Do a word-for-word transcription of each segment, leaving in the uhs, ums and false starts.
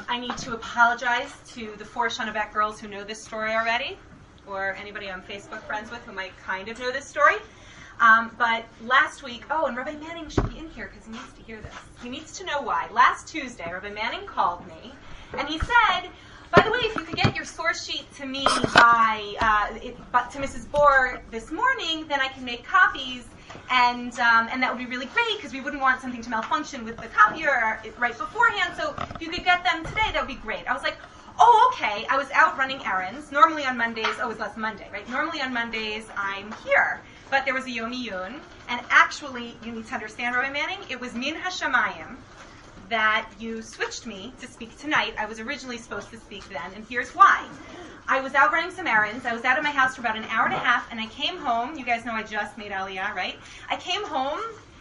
I need to apologize to the four Shana girls who know this story already, or anybody I'm Facebook friends with who might kind of know this story. Um, but last week, oh, and Rabbi Manning should be in here because he needs to hear this. He needs to know why. Last Tuesday, Rabbi Manning called me, and he said, by the way, if you could get your source sheet to me by, uh, it, but to Missus Bohr this morning, then I can make copies, and um, and that would be really great because we wouldn't want something to malfunction with the copier right beforehand. So if you could get them today, that would be great. I was like, oh, okay. I was out running errands. Normally on Mondays, oh, it was last Monday, right? Normally on Mondays, I'm here. But there was a Yom Iyun, and actually, you need to understand, Rabbi Manning, it was Min HaShamayim that you switched me to speak tonight. I was originally supposed to speak then, and here's why. I was out running some errands. I was out of my house for about an hour and a half, and I came home. You guys know I just made Aliyah, right? I came home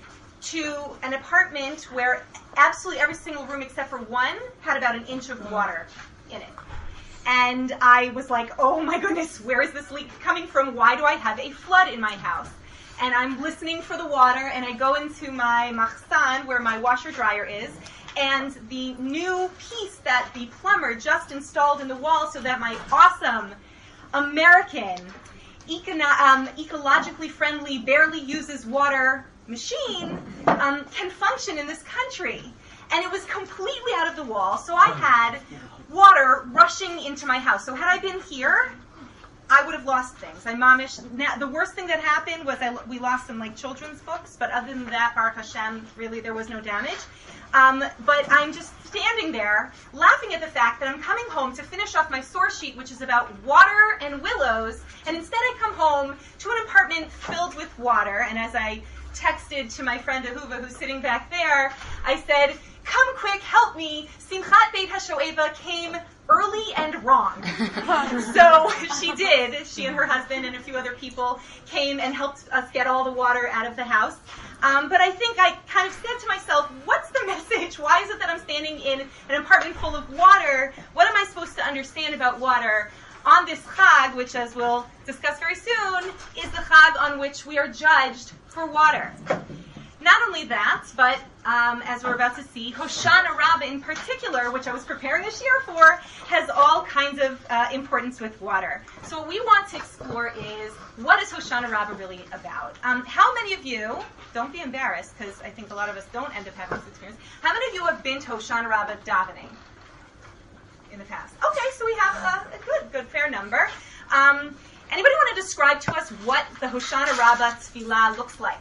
to an apartment where absolutely every single room except for one had about an inch of water in it. And I was like, oh my goodness, where is this leak coming from? Why do I have a flood in my house? And I'm listening for the water, and I go into my machsan, where my washer-dryer is, and the new piece that the plumber just installed in the wall so that my awesome American, econo- um, ecologically friendly, barely uses water machine um, can function in this country. And it was completely out of the wall, so I had water rushing into my house. So had I been here, I would have lost things. I momish. Now, the worst thing that happened was I, we lost some like children's books, but other than that, Baruch Hashem, really there was no damage. Um, but I'm just standing there laughing at the fact that I'm coming home to finish off my source sheet, which is about water and willows, and instead I come home to an apartment filled with water, and as I texted to my friend Ahuva, who's sitting back there, I said, come quick, help me. Simchat Beit HaShoeva came early and wrong. So she did. She and her husband and a few other people came and helped us get all the water out of the house. Um, but I think I kind of said to myself, what's the message? Why is it that I'm standing in an apartment full of water? What am I supposed to understand about water on this Chag, which, as we'll discuss very soon, is the Chag on which we are judged for water? Not only that, but um, as we're about to see, Hoshana Rabbah in particular, which I was preparing this year for, has all kinds of uh, importance with water. So what we want to explore is, what is Hoshana Rabbah really about? Um, how many of you, don't be embarrassed, because I think a lot of us don't end up having this experience, how many of you have been to Hoshana Rabbah davening in the past? Okay, so we have a, a good, good, fair number. Um, anybody want to describe to us what the Hoshana Rabbah tefillah looks like?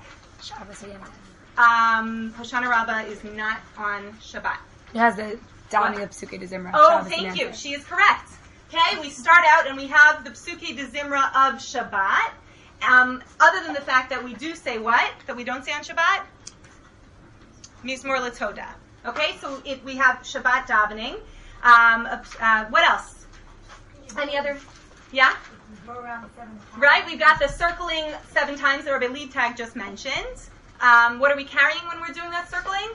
Um, Hoshana Rabbah is not on Shabbat. It has the davening of Psukei de Zimra. Oh, Shabbos thank you. She is correct. Okay, we start out and we have the Psukei de Zimra of Shabbat. Um, other than the fact that we do say what? That we don't say on Shabbat? Mizmor L'Toda. Okay, so it, we have Shabbat davening. Um, uh, what else? Any other? Yeah? Right, we've got the circling seven times that Rabbi Liebtag just mentioned. Um, what are we carrying when we're doing that circling?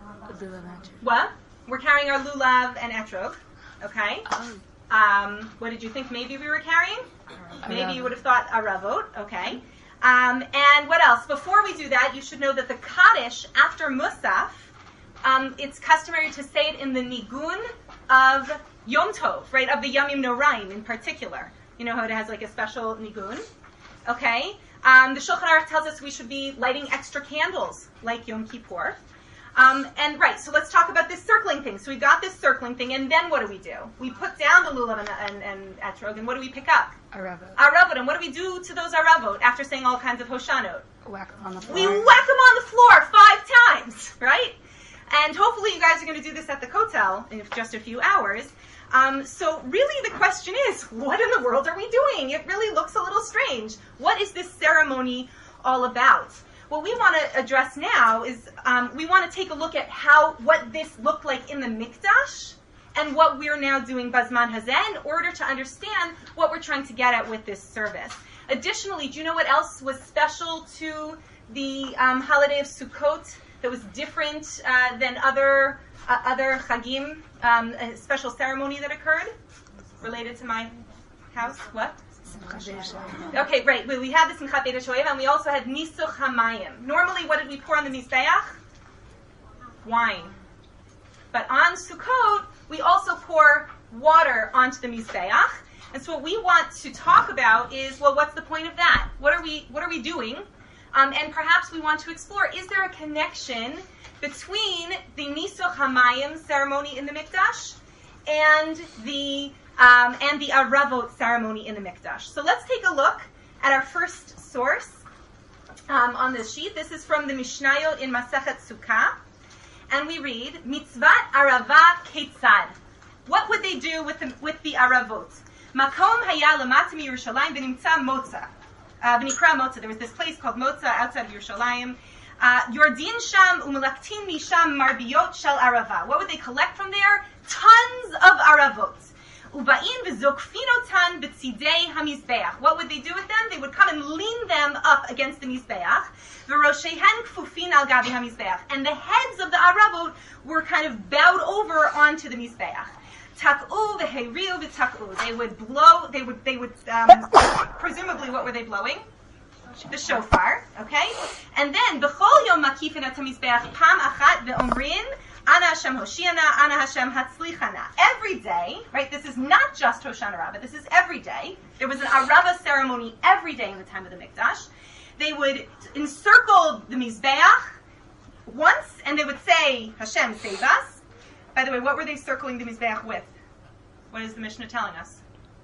What? We're carrying our lulav and etrog. Okay. Oh. Um, what did you think maybe we were carrying? Maybe you would have thought aravot. Okay. Um, and what else? Before we do that, you should know that the Kaddish, after Musaf, um, it's customary to say it in the nigun of Yom Tov, right? Of the Yamim Noraim in particular. You know how it has like a special nigun? Okay. Um, the Shulchan Aruch tells us we should be lighting extra candles, like Yom Kippur. Um, and right, so let's talk about this circling thing. So we got this circling thing, and then what do we do? We put down the lulav and, and, and etrog, and what do we pick up? Aravot. Aravot. And what do we do to those aravot after saying all kinds of hoshanot? Whack them on the floor. We whack them on the floor five times, right? And hopefully you guys are going to do this at the Kotel in just a few hours. Um, so really the question is, what in the world are we doing? It really looks a little strange. What is this ceremony all about? What we want to address now is um, we want to take a look at how what this looked like in the Mikdash and what we're now doing Bazman Hazeh in order to understand what we're trying to get at with this service. Additionally, do you know what else was special to the um, holiday of Sukkot that was different uh, than other uh, other Chagim, um, a special ceremony that occurred related to my house? What? Okay, right. We, we had this in Simchat Beit HaShoeva, and we also had Nisuch HaMayim. Normally, what did we pour on the Mizbeach? Wine. But on Sukkot, we also pour pour water onto the Mizbeach. And so what we want to talk about is, well, what's the point of that? What are we, what are we doing? Um, and perhaps we want to explore, is there a connection between the Nisuch HaMayim ceremony in the Mikdash and the um, and the Aravot ceremony in the Mikdash? So let's take a look at our first source um, on this sheet. This is from the Mishnayot in Masechet Sukkah, and we read Mitzvat Arava Ketzad. What would they do with the with the Aravot? Makom Haya Lamata Yerushalayim V'Nimtza Motza. V'Nikra Motza. There was this place called Motza outside of Yerushalayim. Yordin Sham Umelaktin Misham Marbiyot Shel Arava. What would they collect from there? Tons of Aravot. Ubain V'Zokfinotan B'Tzidei HaMizbeach. What would they do with them? They would come and lean them up against the Mizbeach. V'Roshehen Kfufin Al Gabi HaMizbeach. And the heads of the Aravot were kind of bowed over onto the Mizbeach. Tak'u v'heiriu v'tak'u. They would blow, they would, they would, um, presumably what were they blowing? The shofar, okay? And then, b'chol yom makifin et hamizbeach pam achat ve'omrin, ana Hashem hoshiana, ana Hashem hatzlichana. Every day, right, this is not just Hoshana Rabbah, this is every day. There was an Arava ceremony every day in the time of the Mikdash. They would encircle the Mizbeach once, and they would say, Hashem, save us. By the way, what were they circling the Mizbeach with? What is the Mishnah telling us?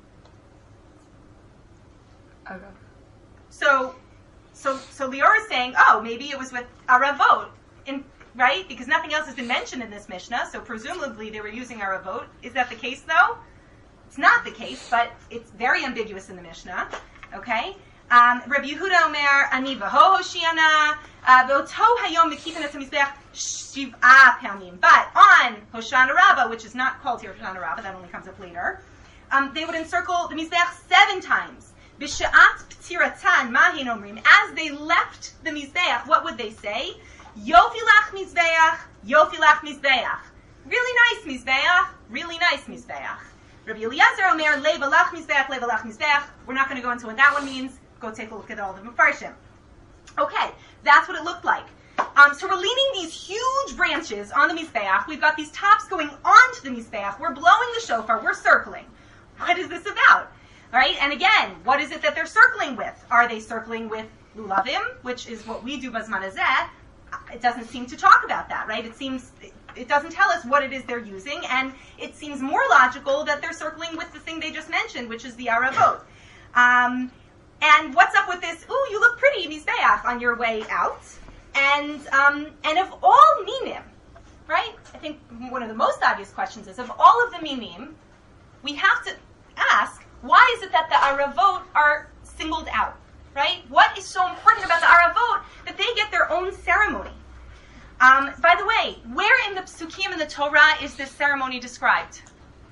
Okay. So, so, so Lior is saying, oh, maybe it was with Aravot, in, right? Because nothing else has been mentioned in this Mishnah, so presumably they were using Aravot. Is that the case, though? It's not the case, but it's very ambiguous in the Mishnah, okay? Um, Rabbi Yehuda Omer, Ani v'ho Hoshiana, v'oto hayom mekifin et hamizbeach shiv'ah pamim. But on Hoshana Rabbah, which is not called here Hoshana Rabbah, that only comes up later, um, they would encircle the Mizbeach seven times. B'sha'at p'tiratan mahin omrim. As they left the Mizbeach, what would they say? Yofilach Mizbeach, Yofilach Mizbeach. Really nice Mizbeach, really nice Mizbeach. Rabbi Eliezer Omer, Levalach Mizbeach, Levalach Mizbeach. We're not going to go into what that one means. Go take a look at all the Mefarshim. Okay, that's what it looked like. Um, so we're leaning these huge branches on the Mizbeach. We've got these tops going onto the Mizbeach. We're blowing the shofar. We're circling. What is this about? All right, and again, what is it that they're circling with? Are they circling with lulavim, which is what we do Bazman Hazeh? It doesn't seem to talk about that, right? It seems, it doesn't tell us what it is they're using, and it seems more logical that they're circling with the thing they just mentioned, which is the Aravot. Um, and what's up with this, ooh, you look pretty, Mizbeach, on your way out? And um, and of all minim, right? I think one of the most obvious questions is, of all of the minim, we have to ask, why is it that the Aravot are singled out, right? What is so important about the Aravot that they get their own ceremony? Um, by the way, where in the Psukim in the Torah is this ceremony described?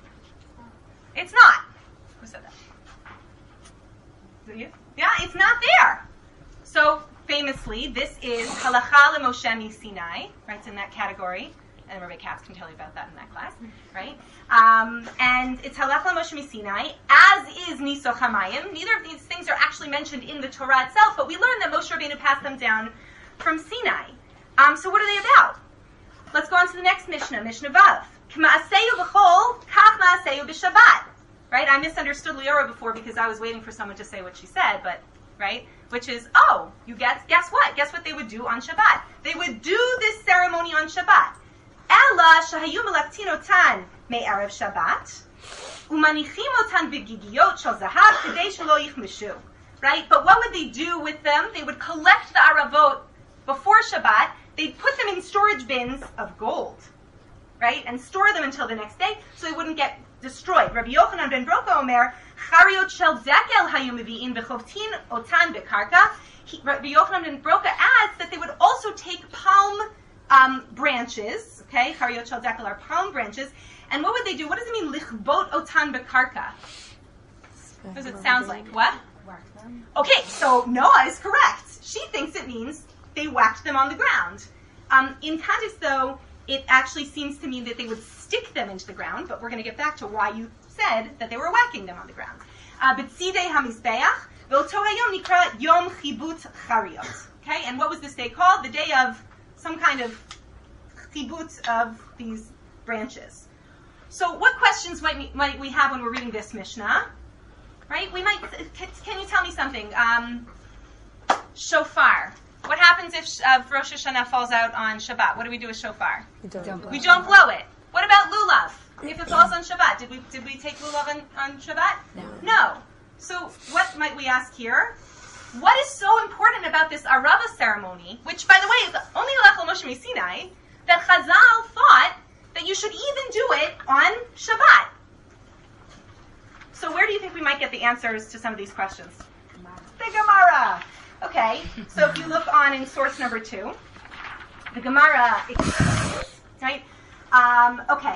It's not. Who said that? Is it you? Yeah, it's not there. So, famously, this is Halacha LeMoshe MiSinai, right? It's in that category. And Rabbi Katz can tell you about that in that class, right? Um, and it's Halacha LeMoshe MiSinai, as is Nisuch HaMayim. Neither of these things are actually mentioned in the Torah itself, but we learn that Moshe Rabbeinu passed them down from Sinai. Um, so what are they about? Let's go on to the next Mishnah, Mishnah Vav. K'ma'aseyu b'chol, kach ma'aseyu b'Shabbat. Right? I misunderstood Liora before because I was waiting for someone to say what she said, but, right? Which is, oh, you guess, guess what? Guess what they would do on Shabbat? They would do this ceremony on Shabbat. Ela shahayu melaktinotan me'erev Shabbat, umanichim otan b'gigiyot shel zahav kedei shelo yichmishu. Right? But what would they do with them? They would collect the Aravot before Shabbat. They'd put them in storage bins of gold, right? And store them until the next day so they wouldn't get destroyed. Rabbi Yochanan ben Broka Omer, Chariot shel zekel hayu mevi'in b'chovtin otan b'karka. Rabbi Yochanan ben Broka adds that they would also take palm um, branches, okay? Chariot shel zekel are palm branches. And what would they do? What does it mean, lichbot otan b'karka? What does it sound like? What? Whack them. Okay, so Noah is correct. She thinks it means they whacked them on the ground. Um, in context, though, it actually seems to mean that they would stick them into the ground, but we're going to get back to why you said that they were whacking them on the ground. B'tzidei hamizbeach, v'oto hayom nikra yom chibut chariot. Okay, and what was this day called? The day of some kind of chibut of these branches. So what questions might we, might we have when we're reading this Mishnah? Right? We might, can, can you tell me something? Um, shofar. What happens if uh, Rosh Hashanah falls out on Shabbat? What do we do with shofar? We don't, We don't blow it. What about lulav? If it falls on Shabbat, did we did we take lulav on, on Shabbat? No. No. So what might we ask here? What is so important about this Arava ceremony, which, by the way, is only Halach Moshe Sinai, that Chazal thought that you should even do it on Shabbat? So where do you think we might get the answers to some of these questions? The Gemara. Okay, so if you look on in source number two, the Gemara explains, right? Um, okay.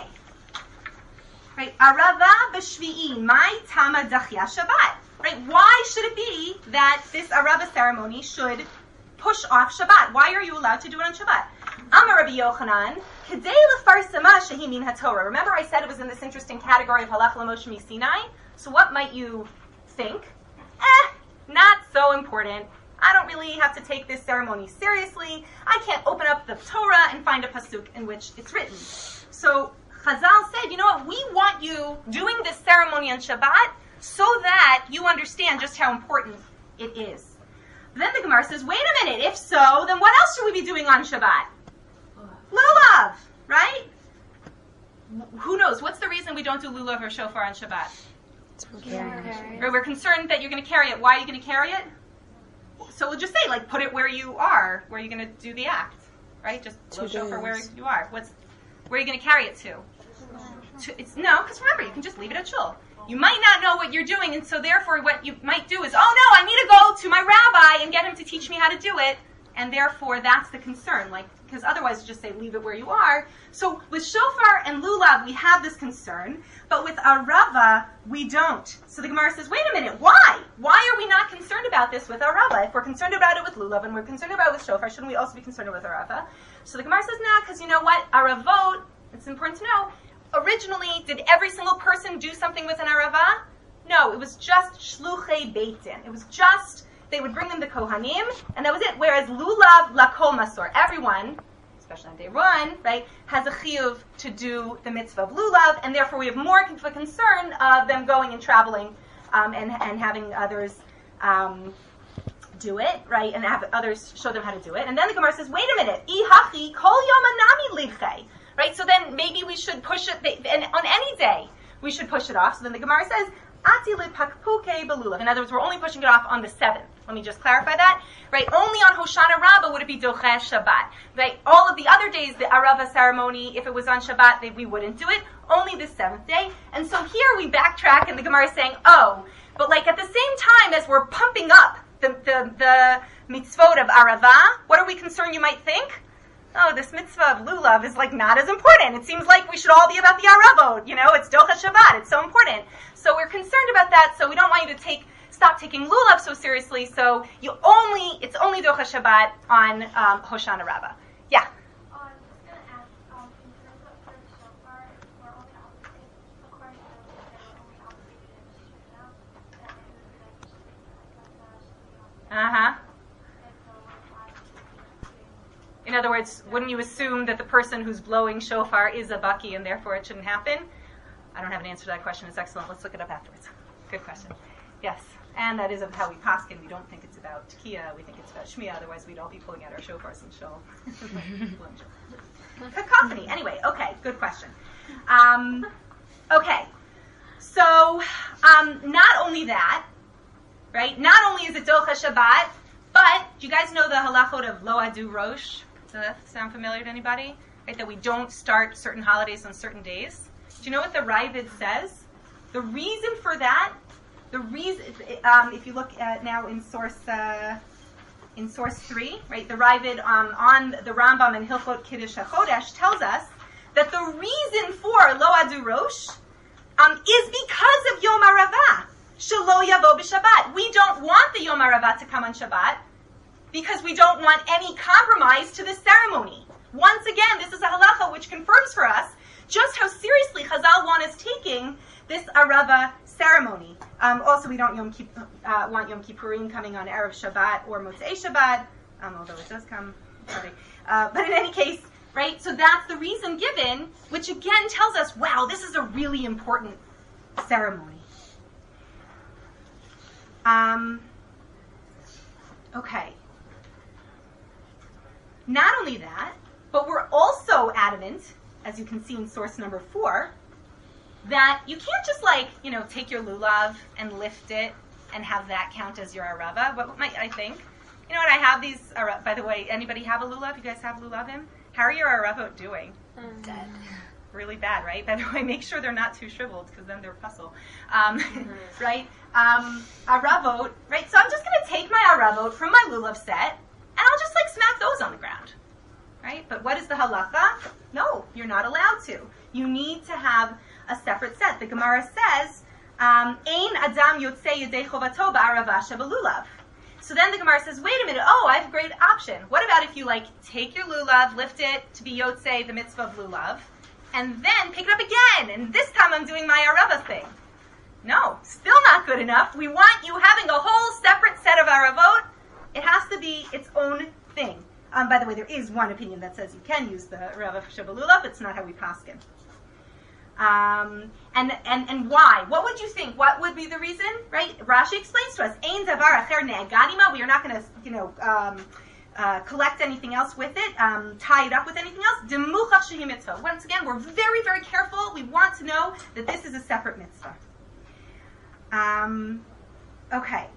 Right, Arava b'shvi'i, mai tama dachya Shabbat. Right, why should it be that this Arava ceremony should push off Shabbat? Why are you allowed to do it on Shabbat? Amar Rabbi Yochanan, kedei lefarsama shehi min haTorah. Remember I said it was in this interesting category of Halach Moshe Sinai? So what might you think? Eh, not so important. I don't really have to take this ceremony seriously. I can't open up the Torah and find a pasuk in which it's written. So Chazal said, you know what, we want you doing this ceremony on Shabbat so that you understand just how important it is. Then the Gemara says, wait a minute, if so, then what else should we be doing on Shabbat? Lulav, right? Who knows? What's the reason we don't do lulav or shofar on Shabbat? carry. We're concerned that you're going to carry it. Why are you going to carry it? So we'll just say, like, put it where you are, where you're going to do the act, right? Just blow shofar where you are. What's, where are you going to carry it to? to it's no, because remember, you can just leave it at shul. You might not know what you're doing, and so therefore what you might do is, oh no, I need to go to my rabbi and get him to teach me how to do it, and therefore that's the concern, like, because otherwise you just say, leave it where you are. So with shofar and lulav, we have this concern, but with arava, we don't. So the Gemara says, wait a minute, why? Why are we not concerned about this with arava? If we're concerned about it with lulav and we're concerned about it with shofar, shouldn't we also be concerned with arava? So the Gemara says, nah, because you know what? Aravot, it's important to know, originally, did every single person do something with an arava? No, it was just shluchei beitin. It was just, they would bring them the kohanim, and that was it. Whereas lulav lakol masor, everyone, especially on day one, right, has a chiyuv to do the mitzvah of lulav, and therefore we have more of a concern of them going and traveling um, and, and having others um, do it, right, and have others show them how to do it. And then the Gemara says, wait a minute, ihachi kol yomanami lichei. Right, so then maybe we should push it, and on any day we should push it off. So then the Gemara says, Ati lepakpuke belulav. In other words, we're only pushing it off on the seventh. Let me just clarify that. Right, only on Hoshana Rabbah would it be doche Shabbat. Right, all of the other days, the Arava ceremony, if it was on Shabbat, they, we wouldn't do it. Only the seventh day. And so here we backtrack, and the Gemara is saying, oh, but like at the same time as we're pumping up the the, the mitzvot of Arava, what are we concerned you might think? Oh, this mitzvah of lulav is like not as important. It seems like we should all be about the aravot. You know, it's docha Shabbat. It's so important. So we're concerned about that. So we don't want you to take stop taking lulav so seriously. So you only it's only docha Shabbat on um, Hoshana Rabbah. Yeah. Um, I was going to ask, um, in terms of for the shofar, we're only obligated, according to the they're only obligated in Shana, and it was like, Uh huh. and so we're not In other words, wouldn't you assume that the person who's blowing shofar is a baki and therefore it shouldn't happen? I don't have an answer to that question. It's excellent. Let's look it up afterwards. Good question. Yes. And that is of how we paskin. We don't think it's about tekiah. We think it's about shmiya. Otherwise, we'd all be pulling out our shofars and shul. Cacophony. Anyway, okay. Good question. Um, okay. So, um, not only that, right? Not only is it docha Shabbat, but do you guys know the halachot of lo adu rosh? Does that sound familiar to anybody? Right, that we don't start certain holidays on certain days. Do you know what the Ravid says? The reason for that, the reason, um, if you look at now in source uh, in source three, right, the Ravid um, on the Rambam and Hilchot Kiddush HaChodesh tells us that the reason for lo adu rosh um, is because of Yom HaRavah. Shelo yavo b'Shabbat. We don't want the Yom HaRavah to come on Shabbat because we don't want any compromise to the ceremony. Once again, this is a halacha which confirms for us just how seriously Chazal want us taking this Arava ceremony. Um, also, we don't Yom Kipp- uh, want Yom Kippurim coming on Erev Shabbat or Motzei Shabbat, um, although it does come. Sorry. Uh, but in any case, right? So that's the reason given, which again tells us, wow, this is a really important ceremony. Um, okay. Not only that, but we're also adamant, as you can see in source number four, that you can't just like, you know, take your lulav and lift it and have that count as your arava. What might I think? You know what, I have these, ara- by the way, anybody have a lulav? You guys have lulavim? How are your aravot doing? Mm. Dead. Really bad, right? By the way, make sure they're not too shriveled because then they're puzzle. Um, mm-hmm. Right? Um, aravot, right? So I'm just going to take my aravot from my lulav set and I'll just like smack those on the ground. Right? But what is the halacha? No, you're not allowed to. You need to have a separate set. The Gemara says, um, Ein adam yotzei yedei chovato ba'arava shebelulav. So then the Gemara says, wait a minute, oh, I have a great option. What about if you like take your lulav, lift it to be yotzei, the mitzvah of lulav, and then pick it up again, and this time I'm doing my arava thing. No, still not good enough. We want you having a whole separate set of aravot. It has to be its own thing. Um, by the way, there is one opinion that says you can use the arava shebelulav, but it's not how we paskin. Um, and, and, and why? What would you think? What would be the reason? Right? Rashi explains to us, Ein davar acher ne'aganima. We are not going to, you know, um, uh, collect anything else with it, um, tie it up with anything else. Demuchach shehi mitzvah. Once again, we're very, very careful. We want to know that this is a separate mitzvah. Um, okay.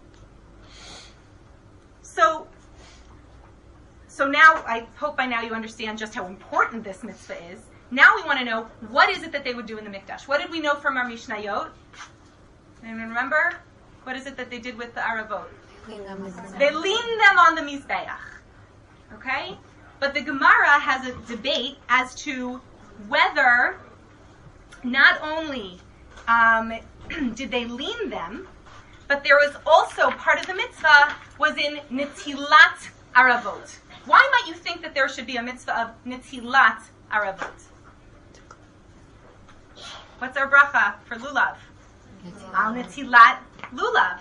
So, so now, I hope by now you understand just how important this mitzvah is. Now we want to know, what is it that they would do in the Mikdash? What did we know from our Mishnayot? Anyone remember? What is it that they did with the Aravot? They leaned them on the Mizbeach. Okay? But the Gemara has a debate as to whether not only um, did they lean them, but there was also part of the mitzvah was in Netilat Aravot. Why might you think that there should be a mitzvah of Netilat Aravot? What's our bracha for lulav? Al netilat lulav.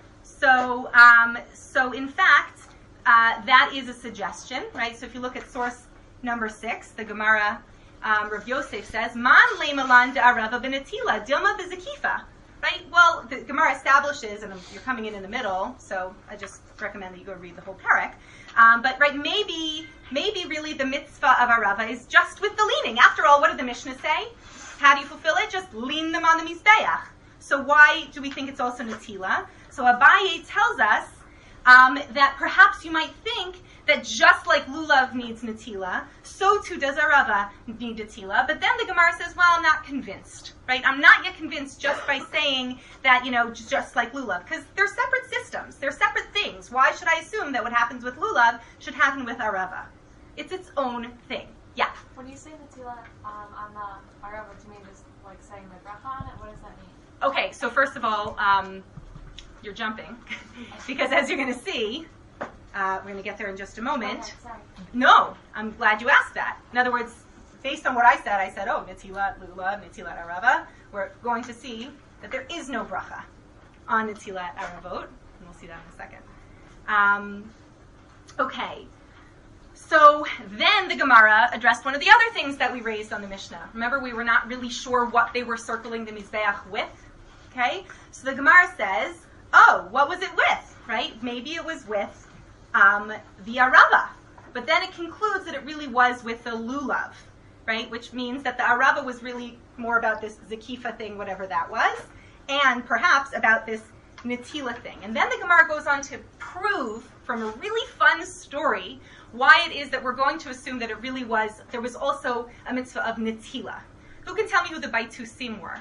So, um, so in fact, uh, that is a suggestion, right? So if you look at source number six, the Gemara, um, Rav Yosef says, "Man leimalan de'arava benetila dilma bezakifa." Right? Well, the Gemara establishes, and you're coming in in the middle, so I just recommend that you go read the whole parak. Um, but right, maybe, maybe really the mitzvah of arava is just with the leaning. After all, what did the Mishnah say? How do you fulfill it? Just lean them on the mizbeach. So why do we think it's also netila? So Abaye tells us um, that perhaps you might think that just like lulav needs netila, so too does arava need netila. But then the Gemara says, well, I'm not convinced. Right? I'm not yet convinced just by saying that, you know, just like lulav. Because they're separate systems. They're separate things. Why should I assume that what happens with lulav should happen with arava? It's its own thing. Yeah? When you say netila um, on the arava, do you mean just like saying the bracha on it? What does that mean? Okay, so first of all, um, you're jumping. Because as you're going to see, uh, we're going to get there in just a moment. Okay, sorry. No, I'm glad you asked that. In other words, based on what I said, I said, oh, netilat lulav, netilat arava. We're going to see that there is no bracha on netilat aravot. And we'll see that in a second. Um, okay. So then the Gemara addressed one of the other things that we raised on the Mishnah. Remember, we were not really sure what they were circling the Mizbeach with. Okay? So the Gemara says, oh, what was it with? Right? Maybe it was with um, the arava. But then it concludes that it really was with the lulav. Right? Which means that the arava was really more about this zakifa thing, whatever that was, and perhaps about this netila thing. And then the Gemara goes on to prove from a really fun story why it is that we're going to assume that it really was, there was also a mitzvah of netila. Who can tell me who the Baitusim were?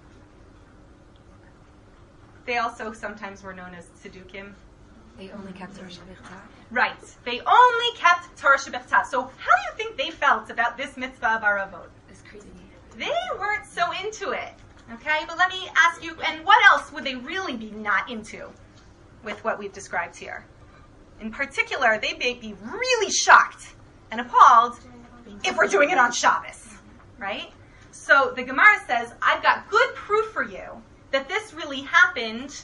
They also sometimes were known as tzedukim. They only kept Torah Shabbat. Right. They only kept Torah Shabbat. So how do you think they felt about this mitzvah of aravot? It's crazy. They weren't so into it. Okay? But let me ask you, and what else would they really be not into with what we've described here? In particular, they may be really shocked and appalled if we're doing it on Shabbos. Right? So the Gemara says, I've got good proof for you that this really happened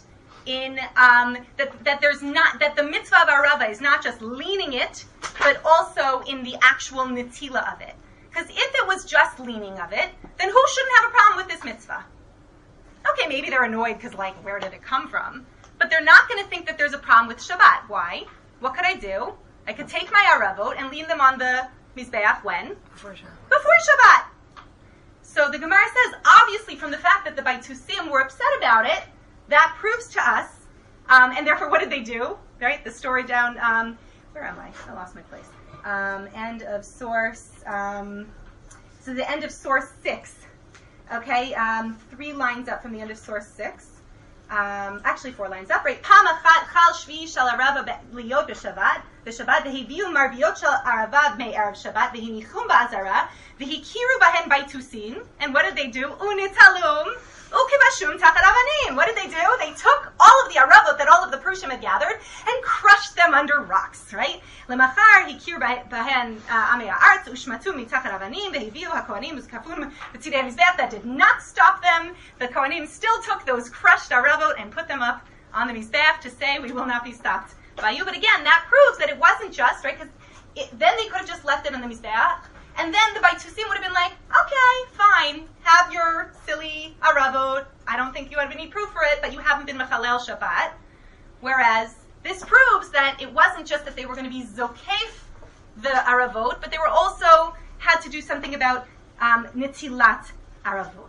in um, that that there's not that the mitzvah of arava is not just leaning it, but also in the actual netila of it. Because if it was just leaning of it, then who shouldn't have a problem with this mitzvah? Okay, maybe they're annoyed because, like, where did it come from? But they're not going to think that there's a problem with Shabbat. Why? What could I do? I could take my aravot and lean them on the mizbeach when? Before Shabbat. Before Shabbat. So the Gemara says, obviously, from the fact that the Baitusim were upset about it, that proves to us, um, and therefore, what did they do? Right? The story down, um, where am I? I lost my place. Um, end of source, um, so the end of source six. Okay, um, three lines up from the end of source six. Um, actually, four lines up, right? Pam achat chal shvi shel arava liyot b'shabbat, b'shabbat v'hiviu marviot shel arava b'mei erev shabbat v'hinichum ba'azara v'hikiru bahen baitusin. And what did they do? Unitalum ukibashum tachat avanim. What did they do? They took all of the aravot that all of the Prushim had gathered and crushed them under rocks, right? Lemachar hikiru bahen amei ha'aretz ushmatu mitachat avanim v'hiviu hakohanim uskafun b'tzidei mizbeach. That did not stop them. The Kohanim still took those crushed aravot and put them up on the mizbeach to say, we will not be stopped by you. But again, that proves that it wasn't just, right? Because then they could have just left it on the mizbeach, and then the Baitusim would have been like, okay, fine, have your silly aravot. I don't think you have any proof for it, but you haven't been mechalel Shabbat. Whereas this proves that it wasn't just that they were going to be zokef the aravot, but they were also had to do something about um, netilat aravot.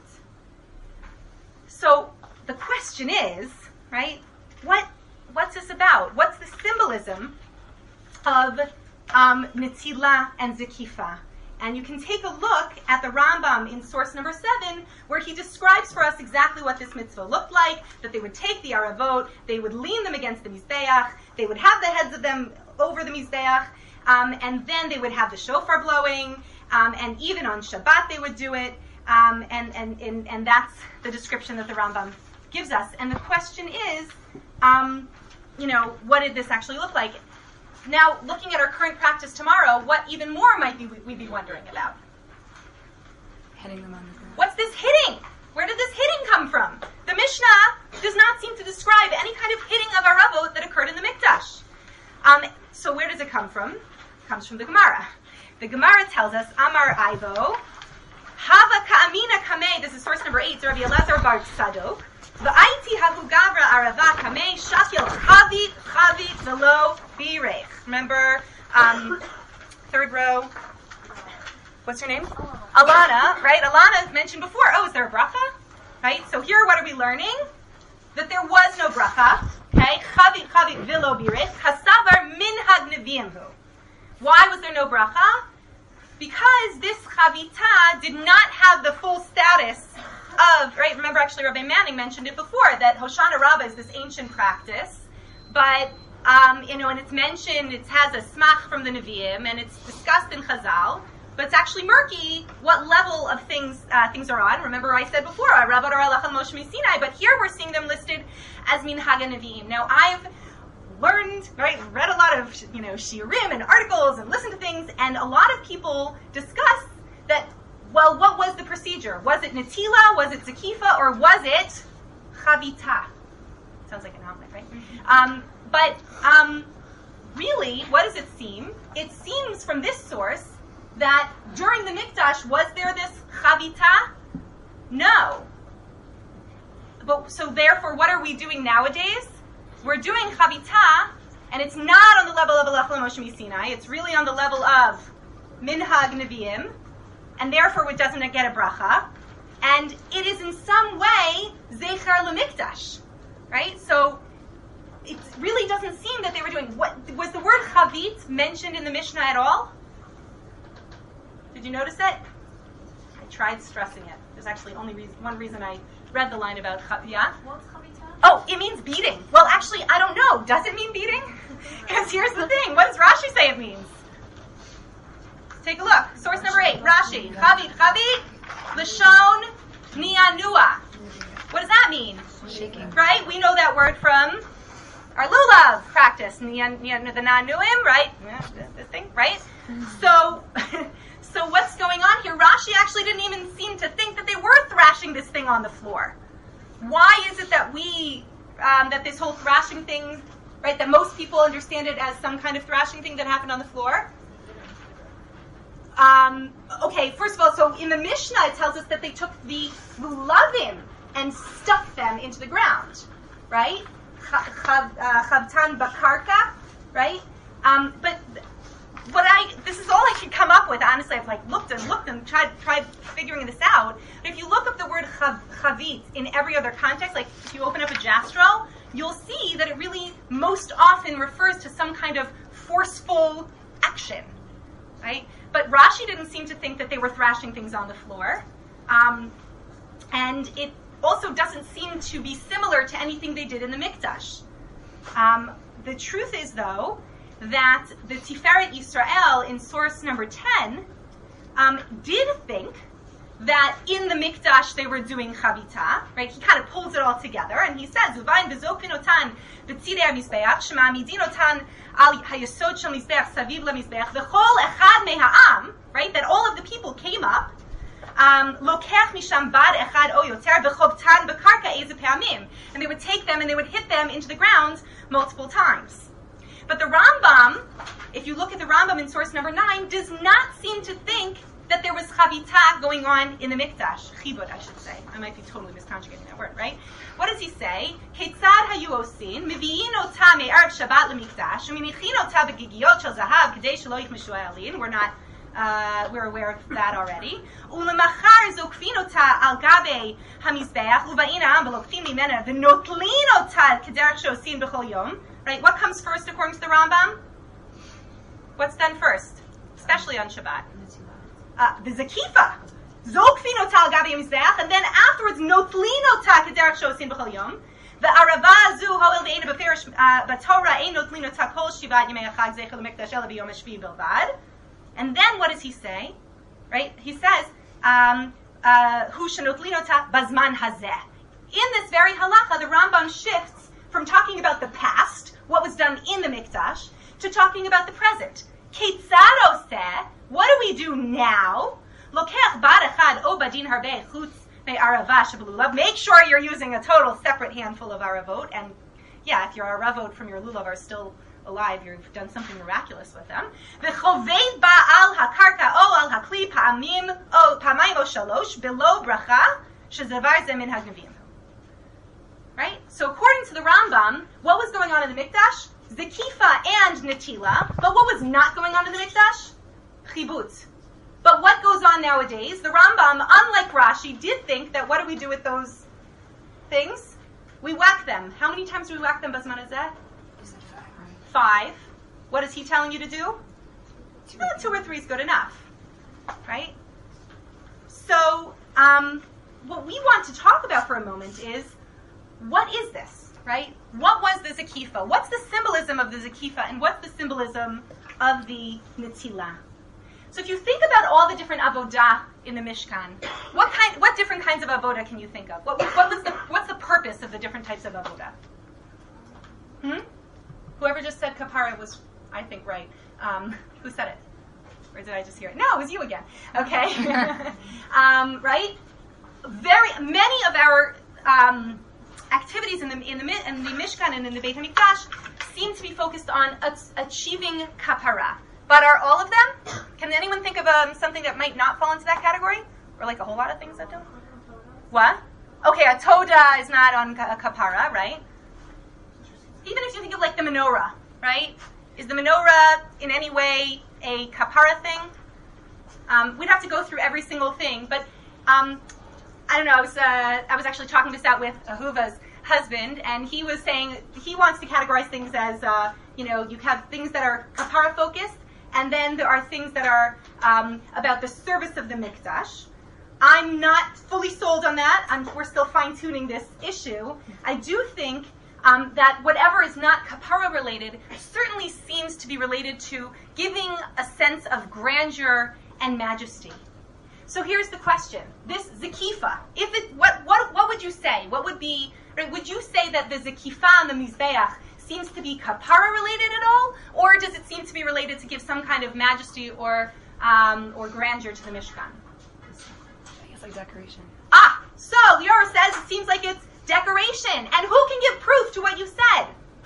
So the question is, right, what what's this about? What's the symbolism of um, netila and zekifa? And you can take a look at the Rambam in source number seven, where he describes for us exactly what this mitzvah looked like, that they would take the aravot, they would lean them against the mizbeach, they would have the heads of them over the mizbeach, um, and then they would have the shofar blowing, um, and even on Shabbat they would do it, um, and, and, and, and that's the description that the Rambam gives us. And the question is, um, you know, what did this actually look like? Now, looking at our current practice tomorrow, what even more might be we be wondering about? Hitting them on the ground. What's this hitting? Where did this hitting come from? The Mishnah does not seem to describe any kind of hitting of aravot that occurred in the Mikdash. Um, so where does it come from? It comes from the Gemara. The Gemara tells us, Amar Ivo, Hava ka'amina kamei, this is source number eight, Rabbi Elazar bar Tzadok, V'aiti hahu gavra arava kamei shakil chavit chavit velo birech. Remember, um, third row, what's her name? Alana, right? Alana mentioned before, oh, is there a bracha? Right? So here, what are we learning? That there was no bracha, okay? Chavit chavit velo birech, hasavar minhag neviimhu. Why was there no bracha? Because this chavita did not have the full status of, right, remember actually Rabbi Manning mentioned it before, that Hoshana Rabbah is this ancient practice, but, um, you know, and it's mentioned, it has a smach from the Nevi'im, and it's discussed in Chazal, but it's actually murky what level of things uh, things are on. Remember I said before, Rabbat or Alach Moshe Sinai, but here we're seeing them listed as Minhag Nevi'im. Now I've learned, right, read a lot of, you know, shiurim and articles and listened to things, and a lot of people discuss that, well, what was the procedure? Was it netila? Was it zekifa? Or was it chavita? Sounds like an omelet, right? Um, but um, really, what does it seem? It seems from this source that during the Mikdash, was there this chavita? No. But so therefore, what are we doing nowadays? We're doing chavita, and it's not on the level of Alach Moshe Sinai. It's really on the level of minhag neviim, and therefore it doesn't get a bracha. And it is in some way zecher lemikdash, right? So it really doesn't seem that they were doing. What was the word chavit mentioned in the Mishnah at all? Did you notice it? I tried stressing it. There's actually only reason, one reason I read the line about chavit. What's chavita? Oh, it means beating. Well, actually, I don't know. Does it mean beating? Because here's the thing. What does Rashi say it means? Take a look. Source number eight, Rashi. Chavit, chavit, lashon, niyanua. What does that mean? Shaking. Right? We know that word from our lulav practice. Niyan, niyan, the nanuim, right? This thing, right? So, so what's going on here? Rashi actually didn't even seem to think that they were thrashing this thing on the floor. Why is it that we um, that this whole thrashing thing, right, that most people understand it as some kind of thrashing thing that happened on the floor? Um, okay, first of all, so in the Mishnah it tells us that they took the lulavim and stuffed them into the ground, right? Chavtan bakarka, right? Um, but what I, this is all I could come up with, honestly. I've like looked and looked and tried tried figuring this out. But if you look up the word chav, chavit in every other context, like if you open up a Jastrow, you'll see that it really most often refers to some kind of forceful action, right? But Rashi didn't seem to think that they were thrashing things on the floor. Um, and it also doesn't seem to be similar to anything they did in the Mikdash. Um, the truth is, though, that the Tiferet Yisrael in source number ten um, did think that in the Mikdash they were doing Chavita, right? He kind of pulls it all together, and he says, "Uvayin bezokvin otan b'tzidei hamizbeach, shema'amidin otan al hayesod shel mizbeach saviv lemizbeach, v'chol echad meha'am," right? That all of the people came up, lokech misham bad echad o yoter v'chobtan b'karka eze pe'amim, and they would take them and they would hit them into the ground multiple times. But the Rambam, if you look at the Rambam in source number nine, does not seem to think that there was chavita going on in the Mikdash. Chibud, I should say. I might be totally misconjugating that word, right? What does he say? Ketzad hayu osin, mivi'in ota me'erev Shabbat leMikdash, u'minichin ota b'gigiyot shel zahav, k'dei shelo yichmeshu ha'alin. We're not, uh, we're aware of that already. U'lemachar zokfin ota al gabe hamizbeach, u'va'in ha'am v'lokfin mimena, v'notlin ota k'derech she'osin b'chol yom. Right? What comes first according to the Rambam? What's done first? Especially on Shabbat. Uh, the Zakifa. Zokfin ota al gabi mizbeach, and then afterwards, notlin ota k'derech she'osin b'chol yom. The arava zu ho'il ve'ena b'ferish b'torah ein notlin ota kol shivat yemei hachag zecher l'mikdash ela b'yom hashvi bilvad. And then what does he say? Right? He says, um, uh, hu shenotlin ota bazman hazeh. In this very halacha, the Rambam shifts from talking about the past, what was done in the Mikdash, to talking about the present. Ketzad oseh, what do we do now? Lokech bad echad o badin harbe chutz me'arava shebelulav. Make sure you're using a total separate handful of aravot, and yeah, if your aravot from your lulav are still alive, you've done something miraculous with them. V'chovei ba'al hakarka o al hakli pa'amim o pa'mayim o shalosh below bracha shezavar ze min hagnavim. Right? So according to the Rambam, what was going on in the Mikdash? Zekifa and Netila. But what was not going on in the Mikdash? Chibut. But what goes on nowadays? The Rambam, unlike Rashi, did think that what do we do with those things? We whack them. How many times do we whack them, Bazman Hazeh? Five. What is he telling you to do? Two, well, two or three is good enough. Right? So, um, what we want to talk about for a moment is, what is this, right? What was the Zakifa? What's the symbolism of the Zakifa, and what's the symbolism of the Netila? So if you think about all the different avodah in the Mishkan, what kind, what different kinds of avodah can you think of? What, what was the, what's the purpose of the different types of avodah? Hmm? Whoever just said kapara was, I think, right. Um, who said it? Or did I just hear it? No, it was you again. Okay. um, right? Very, many of our um, activities in the in the in the Mishkan and in the Beit HaMikdash seem to be focused on a- achieving kapara. But are all of them? Can anyone think of um, something that might not fall into that category? Or like a whole lot of things that don't? What? Okay, a toda is not on a kapara, right? Even if you think of like the menorah, right? Is the menorah in any way a kapara thing? Um, we'd have to go through every single thing, but um, I don't know. I was uh, I was actually talking this out with Ahuva's husband, and he was saying he wants to categorize things as uh, you know, you have things that are kapara focused, and then there are things that are um, about the service of the mikdash. I'm not fully sold on that. I'm, we're still fine-tuning this issue. I do think um, that whatever is not kapara related certainly seems to be related to giving a sense of grandeur and majesty. So here's the question: this zakifa, if it, what, what, what would you say? What would be? Right, would you say that the zakifa on the mizbeach seems to be kapara related at all, or does it seem to be related to give some kind of majesty or um, or grandeur to the Mishkan? I guess like decoration. Ah, so the Yoruba says it seems like it's decoration. And who can give proof to what you said?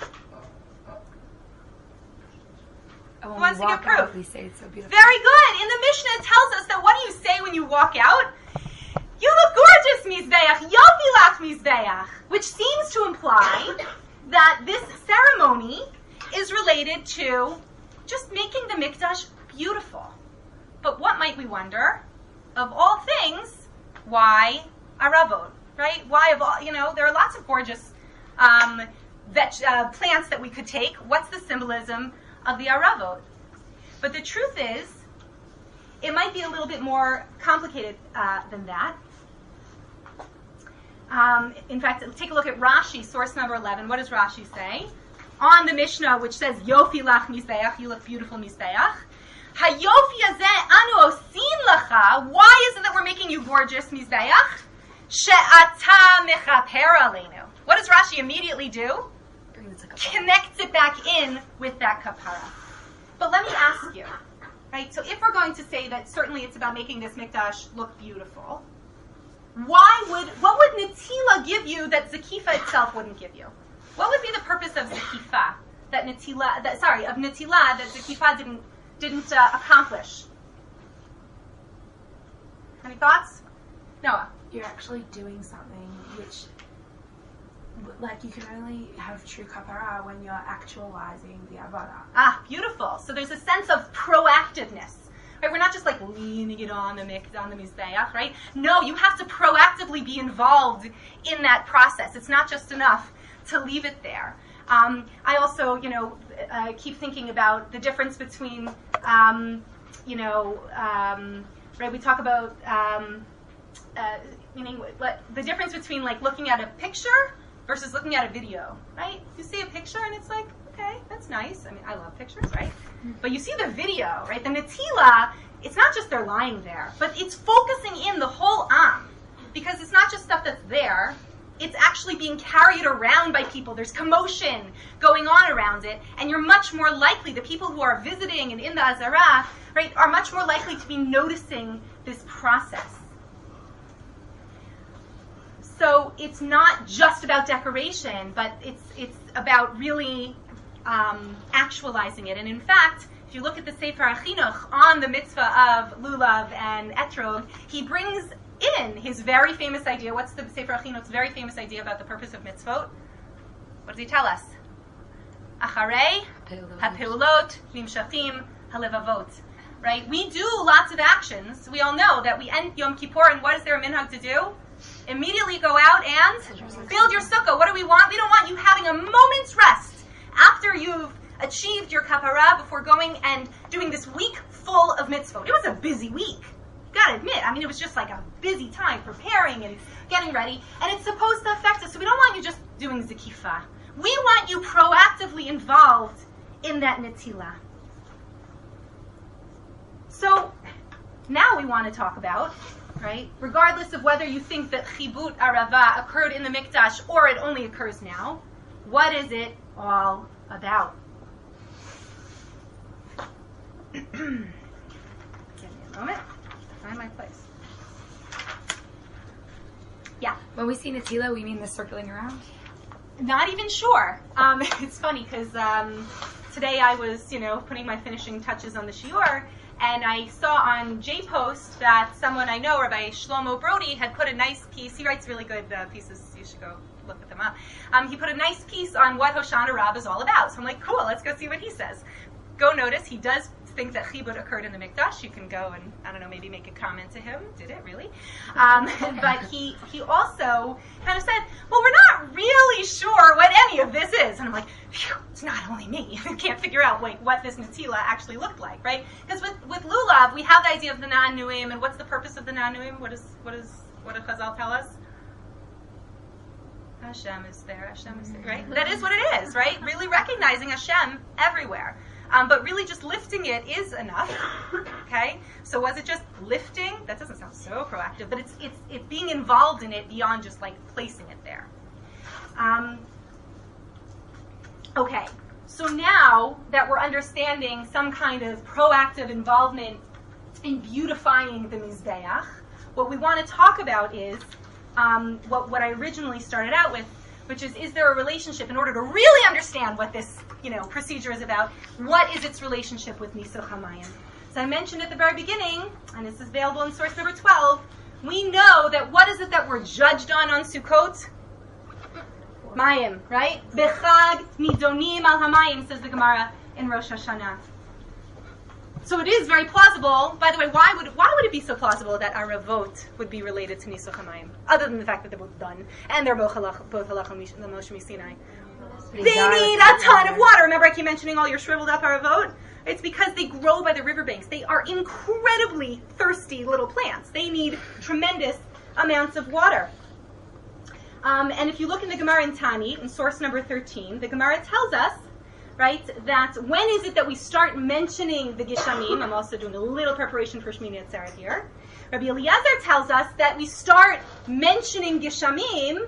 Oh, when Who wants we to walk give proof? out, we say it's so beautiful. Very good. In the Mishnah, it tells us that what do you say when you walk out? You look gorgeous, Mizbeach. Yofi lach Mizbeach. Which seems to imply that this ceremony is related to just making the Mikdash beautiful. But what might we wonder? Of all things, why aravot, right? Why of all, you know, there are lots of gorgeous um, veg, uh, plants that we could take. What's the symbolism of the aravot? But the truth is, it might be a little bit more complicated uh, than that. Um, in fact, take a look at Rashi, source number eleven. What does Rashi say? On the Mishnah, which says, Yofi lach Mizbeach, you look beautiful, Mizbeach. Hayofi hazeh anu osin lacha. Why is it that we're making you gorgeous, Mizbeach? She'ata mechaper aleinu. What does Rashi immediately do? Connects it back in with that kapara. But let me ask you, right? So if we're going to say that certainly it's about making this mikdash look beautiful, why would, what would Netila give you that Zakifa itself wouldn't give you? What would be the purpose of Zakifa that Netila, that, sorry, of Netila that Zakifa didn't didn't uh, accomplish? Any thoughts? Noah? You're actually doing something which, like, you can only have true kapara when you're actualizing the avodah. Ah, beautiful. So there's a sense of proactiveness. Right? We're not just like leaning it on the mik- on the mizbeach, right? No, you have to proactively be involved in that process. It's not just enough to leave it there. Um, I also, you know, uh, keep thinking about the difference between, um, you know, um, right? We talk about um, uh, meaning what, the difference between like looking at a picture versus looking at a video, right? You see a picture and it's like, okay, that's nice. I mean, I love pictures, right? But you see the video, right? The Netila, it's not just they're lying there, but it's focusing in the whole Am. Because it's not just stuff that's there, it's actually being carried around by people. There's commotion going on around it, and you're much more likely, the people who are visiting and in the Azara, right, are much more likely to be noticing this process. So it's not just about decoration, but it's it's about really um, actualizing it. And in fact, if you look at the Sefer HaChinuch on the mitzvah of lulav and etrog, he brings in his very famous idea. What's the Sefer HaChinuch's very famous idea about the purpose of mitzvot? What does he tell us? Acharei ha'peulot nimshachim halevavot. Right? We do lots of actions. We all know that we end Yom Kippur, and what is there a minhag to do? Immediately go out and build your sukkah. What do we want? We don't want you having a moment's rest after you've achieved your kapara before going and doing this week full of mitzvot. It was a busy week. You gotta admit. I mean, it was just like a busy time preparing and getting ready. And it's supposed to affect us. So we don't want you just doing zakifa. We want you proactively involved in that netila. So now we want to talk about, right, regardless of whether you think that chibut arava occurred in the mikdash or it only occurs now, what is it all about? Give me a moment. Find my place. Yeah. When we see Natila, we mean the circling around? Not even sure. Um, it's funny because um, today I was, you know, putting my finishing touches on the shiur, and I saw on J-Post that someone I know, Rabbi Shlomo Brody, had put a nice piece. He writes really good uh, pieces. You should go look at them up. Um, he put a nice piece on what Hoshana Rabbah is all about. So I'm like, cool, let's go see what he says. Go notice, he does think that chibut occurred in the mikdash. You can go and, I don't know, maybe make a comment to him. Did it really? Um, but he he also kind of said, well, we're not really sure what any of this is. And I'm like, phew, it's not only me. I can't figure out like what this netila actually looked like, right? Because with, with lulav, we have the idea of the na'anuim, and what's the purpose of the na'anuim? What is what is what did Chazal tell us? Hashem is there. Hashem is there, right? That is what it is, right? Really recognizing Hashem everywhere. Um, but really just lifting it is enough, okay? So was it just lifting? That doesn't sound so proactive, but it's it's it's being involved in it beyond just like placing it there. Um, okay, so now that we're understanding some kind of proactive involvement in beautifying the Mizbeach, what we want to talk about is um, what, what I originally started out with, which is, is there a relationship, in order to really understand what this, you know, procedure is about, what is its relationship with Nisuch HaMayim? So I mentioned at the very beginning, and this is available in source number twelve, we know that what is it that we're judged on on Sukkot? Mayim, right? Bechag nidonim al hamayim, says the Gemara in Rosh Hashanah. So it is very plausible. By the way, why would why would it be so plausible that Aravot would be related to Nisuch HaMayim, other than the fact that they're both done and they're both halach both halach Moshe Sinai? They need a ton of water. Remember, I keep mentioning all your shriveled up Aravot. It's because they grow by the riverbanks. They are incredibly thirsty little plants. They need tremendous amounts of water. Um, and if you look in the Gemara in Tanit, in source number thirteen, the Gemara tells us, right, that when is it that we start mentioning the Gishamim? I'm also doing a little preparation for Shmini Atzeret here. Rabbi Eliezer tells us that we start mentioning Gishamim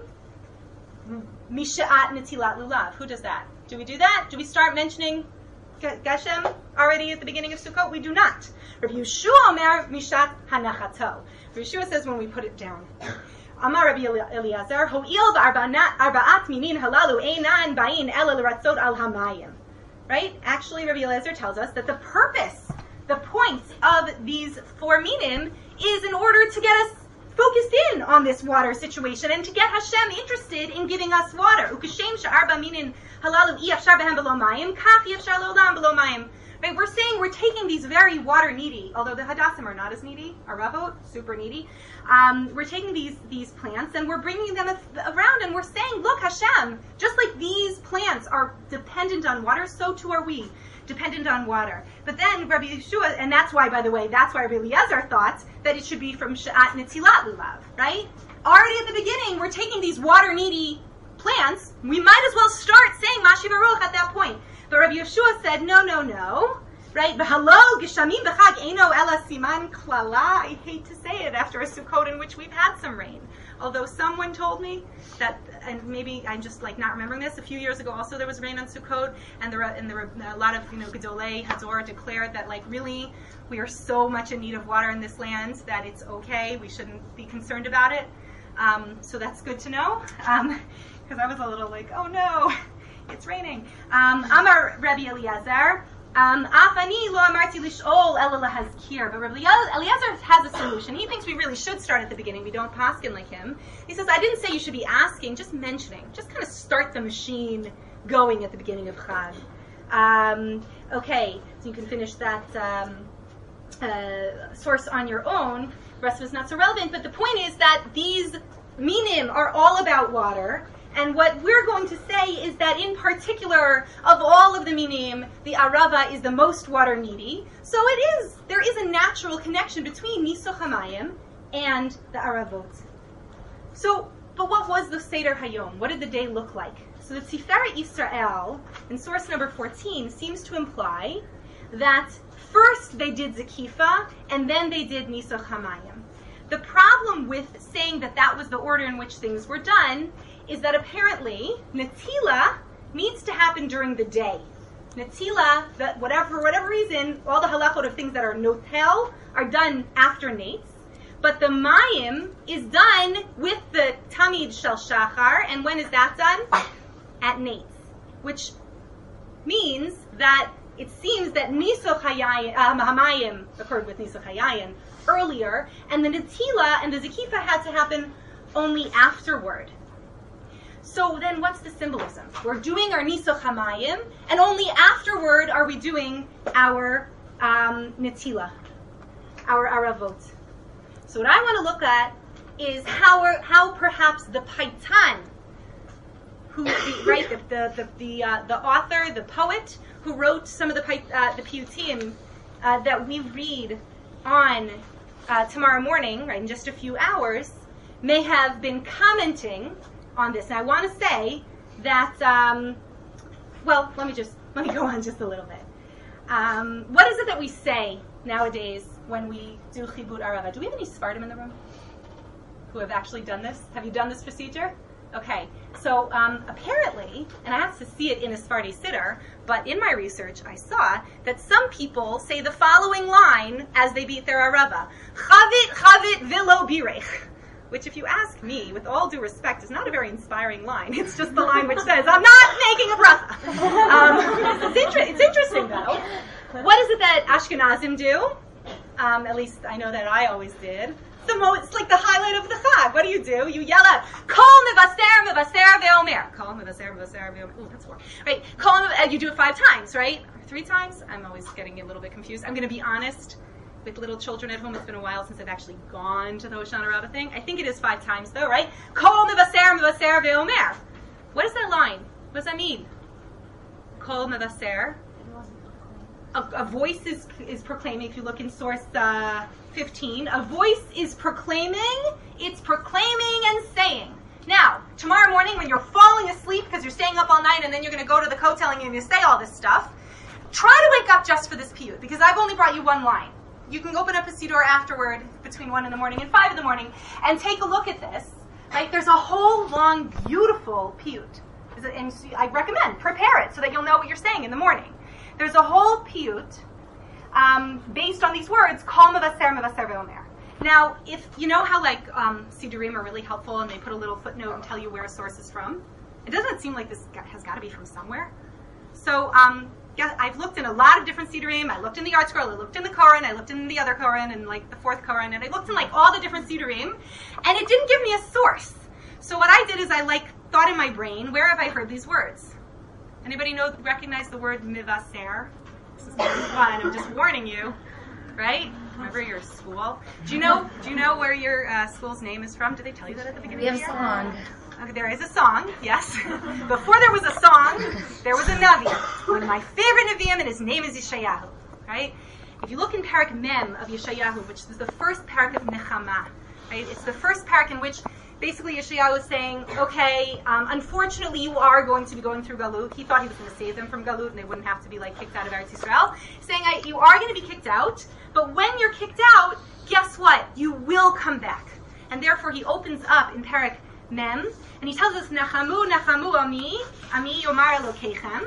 Misha'at Netilat Lulav. Who does that? Do we do that? Do we start mentioning Geshem already at the beginning of Sukkot? We do not. Rabbi Yeshua Omer Mishat Hanachato. Rabbi Yeshua says when we put it down. Amar Rabbi Eliezer, Ho'il v'arba'at minin halalu einan ba'in ela l'ratzot al hamayim. Right? Actually, Rabbi Eliezer tells us that the purpose, the point of these four minim is in order to get us focused in on this water situation and to get Hashem interested in giving us water. Ukashem she'arba minin halalu i'afshar behem below mayim, kach i'afshar le'olam below mayim. Right? We're saying we're taking these very water needy, although the Hadassim are not as needy, Aravot, super needy. Um, we're taking these these plants and we're bringing them around and we're saying, look, Hashem, just like these plants are dependent on water, so too are we dependent on water. But then Rabbi Yeshua, and that's why, by the way, that's why Rabbi Eliezer thought that it should be from Sha'at Netilat Lulav, right? Already at the beginning, we're taking these water needy plants. We might as well start saying Mashi Baruch at that point. But Rabbi Yeshua said, no, no, no, right? V'halo gishamim b'chag eino ela siman klala. I hate to say it after a Sukkot in which we've had some rain. Although someone told me that, and maybe I'm just like not remembering this, a few years ago also there was rain on Sukkot, and there, and there were a lot of, you know, Gedolei Hazor declared that like really we are so much in need of water in this land that it's okay, we shouldn't be concerned about it. Um, so that's good to know, because um, I was a little like, oh no. It's raining. Um, Amar Rabbi Eliezer. Afani lo amarti lishol ela lahazkir. But Rabbi Eliezer has a solution. He thinks we really should start at the beginning. We don't paskin like him. He says, I didn't say you should be asking, just mentioning. Just kind of start the machine going at the beginning of Chag. Um, okay, so you can finish that um, uh, source on your own. The rest of it's not so relevant. But the point is that these minim are all about water. And what we're going to say is that in particular, of all of the minim, the arava is the most water needy. So it is, there is a natural connection between Nisuch HaMayim and the aravot. So, but what was the Seder Hayom? What did the day look like? So the Tiferet Yisrael, in source number fourteen, seems to imply that first they did Zekifa, and then they did Nisuch HaMayim. The problem with saying that that was the order in which things were done is that apparently Netila needs to happen during the day. Netila, that whatever, for whatever reason, all the halachot of things that are notel are done after Nates. But the Mayim is done with the Tamid Shel Shachar, and when is that done? At Nates. Which means that it seems that Nisuch HaMayim occurred with Nisuch HaYayin earlier, and the Netila and the Zekifa had to happen only afterward. So then what's the symbolism? We're doing our Nisuch HaMayim, and only afterward are we doing our um, Netila, our Aravot. So what I want to look at is how how perhaps the Paitan, who the, right the the the the, uh, the author, the poet who wrote some of the uh, the Piyutim uh, that we read on uh, tomorrow morning, right in just a few hours, may have been commenting on this. And I want to say that, um, well, let me just, let me go on just a little bit. Um, what is it that we say nowadays when we do Chibur Arava? Do we have any Sfardim in the room who have actually done this? Have you done this procedure? Okay, so um, apparently, and I have to see it in a Sfardi Siddur, but in my research I saw that some people say the following line as they beat their Arava. Chavit, chavit, vilo birech. which if you ask me, with all due respect, is not a very inspiring line. It's just the line which says, I'm not making a bracha. Um, it's, inter- it's interesting, though. What is it that Ashkenazim do? Um, at least I know that I always did. The mo- it's like the highlight of the Chag. What do you do? You yell out, Kol mevaser mevaser ve'omer. Kol mevaser mevaser ve'omer. Ooh, that's four. Right? Kol mevaser, you do it five times, right? Or three times? I'm always getting a little bit confused. I'm going to be honest. With little children at home, it's been a while since I've actually gone to the Hoshana Rabbah thing. I think it is five times, though, right? Kol mevaser mevaser ve'omer. What is that line? What does that mean? Kol mevaser. A, a voice is is proclaiming. If you look in source uh, fifteen, a voice is proclaiming. It's proclaiming and saying. Now, tomorrow morning when you're falling asleep because you're staying up all night and then you're going to go to the kotel and you're going to say all this stuff, try to wake up just for this piyut because I've only brought you one line. You can open up a siddur afterward between one in the morning and five in the morning and take a look at this. Right? There's a whole long, beautiful piyut. And I recommend prepare it so that you'll know what you're saying in the morning. There's a whole piyut um, based on these words, Kol mevaser mevaser ve'omer. Now, if you know how like um, Siddurim are really helpful and they put a little footnote and tell you where a source is from, it doesn't seem like this has got to be from somewhere. So um, yeah, I've looked in a lot of different Siddurim. I looked in the Art Scroll, I looked in the Koran, I looked in the other Koran and like the fourth Koran, and I looked in like all the different Siddurim, and it didn't give me a source. So what I did is I like thought in my brain, where have I heard these words? Anybody know, recognize the word mivaser? This is going to be fun. I'm just warning you, right? Remember your school. Do you know? Do you know where your uh, school's name is from? Did they tell you that at the beginning? We have of the a year? song. Okay, there is a song. Yes. Before there was a song, there was a navi. One of my favorite neviim, and his name is Yeshayahu. Right? If you look in Parak Mem of Yeshayahu, which is the first parak of Nechama, right? It's the first parak in which basically, Yeshayahu is saying, okay, um, unfortunately, you are going to be going through Galut. He thought he was going to save them from Galut, and they wouldn't have to be like kicked out of Eretz Yisrael. Saying, I, you are going to be kicked out, but when you're kicked out, guess what? You will come back. And therefore, he opens up in Parak Mem, and he tells us, Nachamu, Nachamu, Ami, Ami, Yomar Elokeichem.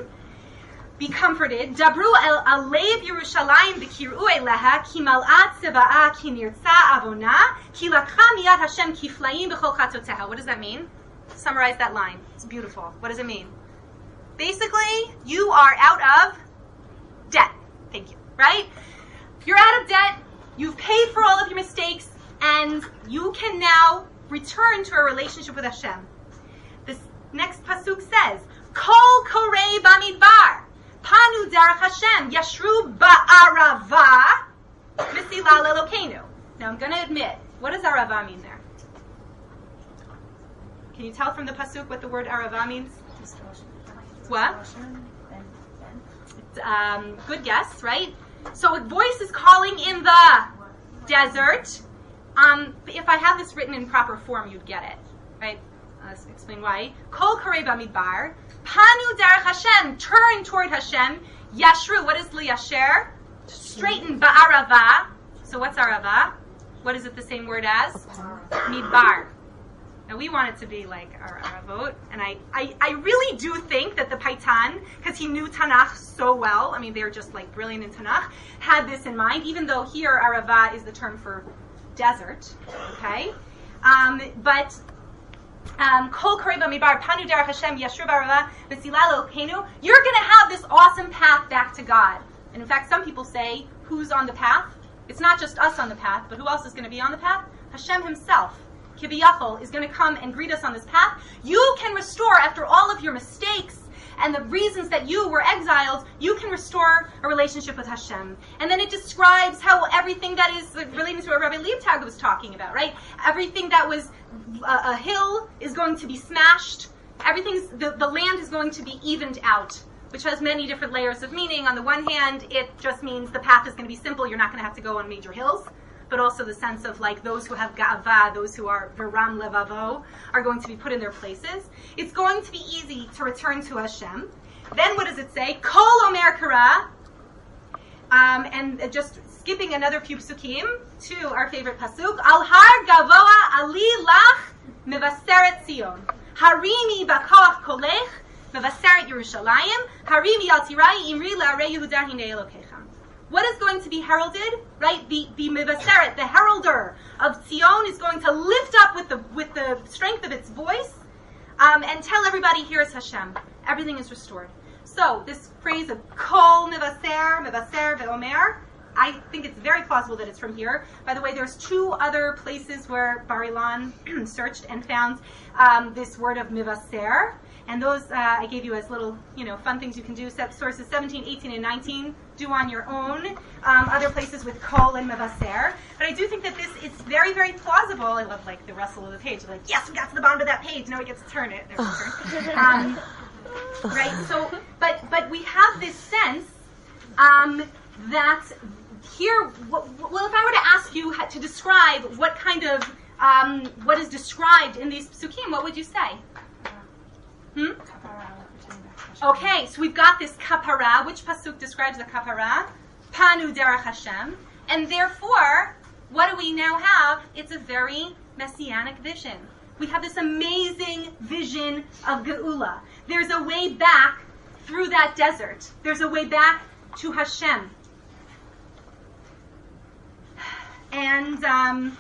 Be comforted. Dabru el alev Yerushalayim v'kir'u eleha ki mal'at tzeva'a ki nirtza avona ki lakcha miyad Hashem kiflayim b'chol chatzoteha. What does that mean? Summarize that line. It's beautiful. What does it mean? Basically, you are out of debt. Thank you. Right? You're out of debt. You've paid for all of your mistakes, and you can now return to a relationship with Hashem. This next pasuk says, Kol korei bamidbar. Panu derech Hashem, yashru ba'arava, v'silal Elokeinu. Now I'm going to admit, what does arava mean there? Can you tell from the pasuk what the word arava means? What? Um, good guess, right? So a voice is calling in the desert. Um, if I have this written in proper form, you'd get it, right? Uh, let's explain why. Kol korei bamidbar. Panu derech Hashem, turn toward Hashem. Yashru, what is liyasher? Straighten ba'arava. So what's arava? What is it the same word as? Midbar. Now we want it to be like our aravot, and I, I, I really do think that the Paitan, because he knew Tanakh so well, I mean they're just like brilliant in Tanakh, had this in mind, even though here arava is the term for desert, okay? Um, but Um, Kol korei bamidbar, panu derech Hashem, yashru ba'arava, v'silal Elokeinu. You're going to have this awesome path back to God. And in fact, some people say, who's on the path? It's not just us on the path, but who else is going to be on the path? Hashem himself, Kiviyachol, is going to come and greet us on this path. You can restore, after all of your mistakes and the reasons that you were exiled, you can restore a relationship with Hashem. And then it describes how everything that is relating to what Rabbi Liebtag was talking about, right? Everything that was a, a hill is going to be smashed. Everything's, the, the land is going to be evened out, which has many different layers of meaning. On the one hand, it just means the path is going to be simple. You're not going to have to go on major hills. But also the sense of like those who have ga'ava, those who are veram levavo, are going to be put in their places. It's going to be easy to return to Hashem. Then what does it say? Kol omer kara. Um, and just skipping another few psukim to our favorite pasuk. Al har gavoa ali lach mevaseret Zion. Harimi bakoach kolech mevaseret Yerushalayim. Harimi al tirai imri la'arei Yehuda hinei Elokechem. what is going to be heralded? Right? The the mivaseret, the heralder of Zion, is going to lift up with the with the strength of its voice um, and tell everybody, here is Hashem. Everything is restored. So this phrase of kol mivaser, mivaser ve'omer, I think it's very plausible that it's from here. By the way, there's two other places where Bar Ilan searched and found um, this word of mivaser. And those uh, I gave you as little, you know, fun things you can do. Sources seventeen, eighteen, and nineteen. Do on your own. Um, other places with kol and mivaser. But I do think that this is very, very plausible. I love like the rustle of the page. Like, yes, we got to the bottom of that page. Now we get to turn it. There's a turn. Um, right. So, but but we have this sense um, that here. Well, if I were to ask you to describe what kind of um, what is described in these psukim, what would you say? Hmm? Okay, so we've got this kapara. Which pasuk describes the kapara? Panu derech Hashem. And therefore, what do we now have? It's a very messianic vision. We have this amazing vision of Geula. There's a way back through that desert. There's a way back to Hashem. And um,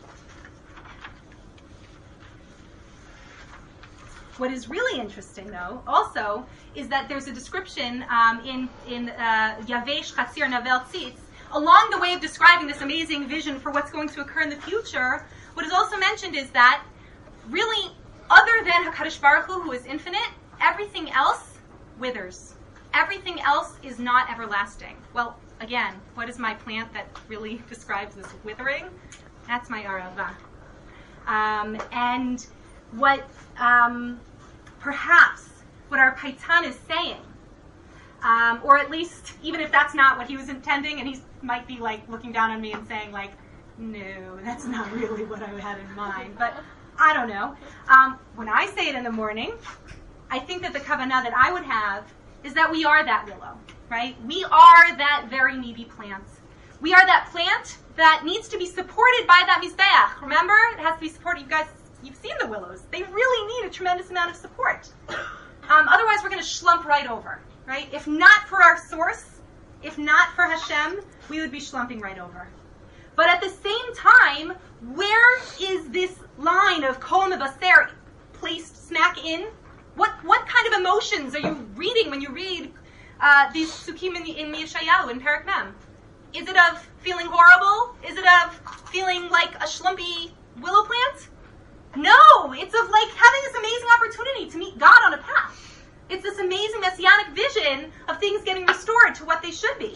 what is really interesting, though, also, is that there's a description um, in in uh, Yavesh Chatzir Navel Tzitz, along the way of describing this amazing vision for what's going to occur in the future. What is also mentioned is that, really, other than HaKadosh Baruch Hu, who is infinite, everything else withers. Everything else is not everlasting. Well, again, what is my plant that really describes this withering? That's my arava. Um, and what um, perhaps what our Paitan is saying, um, or at least even if that's not what he was intending, and he might be like looking down on me and saying like, no, that's not really what I had in mind, but I don't know. Um, when I say it in the morning, I think that the kavanah that I would have is that we are that willow, right? We are that very needy plant. We are that plant that needs to be supported by that mizbeach. Remember, it has to be supported. You guys, you've seen the willows. They really need a tremendous amount of support. Um, otherwise, we're going to slump right over, right? If not for our source, if not for Hashem, we would be slumping right over. But at the same time, where is this line of kol mevaser placed smack in? What what kind of emotions are you reading when you read uh, these psukim in, the, in Yeshayahu, in Perek Mem? Is it of feeling horrible? Is it of feeling like a schlumpy willow plant? No, it's of like having this amazing opportunity to meet God on a path. It's this amazing messianic vision of things getting restored to what they should be.